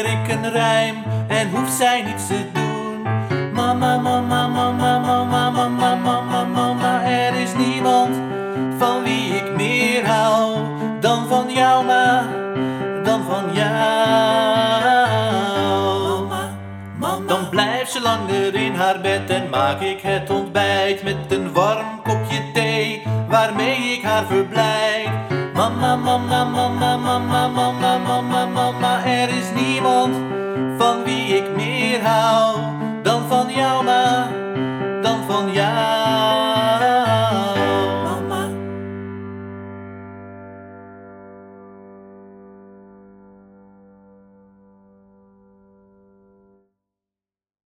leer ik een rijm en hoeft zij niets te doen. Mama, mama, mama, mama, mama, mama, mama, er is niemand van wie ik meer hou dan van jou, ma, dan van jou. Dan blijft ze langer in haar bed en maak ik het ontbijt met een warm kopje thee waarmee ik haar verblijd. Mama, mama, mama, mama, mama, mama, mama, er is niemand van wie ik meer hou dan van jou, ma, dan van jou.